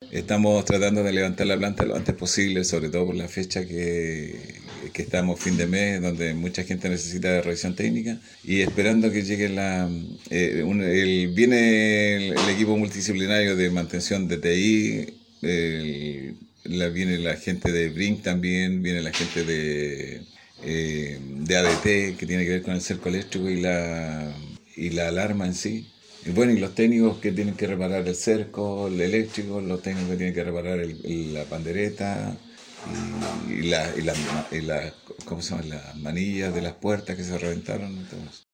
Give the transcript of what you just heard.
Estamos tratando de levantar la planta lo antes posible, sobre todo por la fecha que estamos fin de mes, donde mucha gente necesita de revisión técnica, y esperando que llegue viene el equipo multidisciplinario de mantención de TI, viene la gente de Brink también, viene la gente de ADT, que tiene que ver con el cerco eléctrico y la alarma en sí. Y bueno, y los técnicos que tienen que reparar el cerco, el eléctrico, los técnicos que tienen que reparar la pandereta y las ¿cómo se llama? Las manillas de las puertas que se reventaron y todo eso.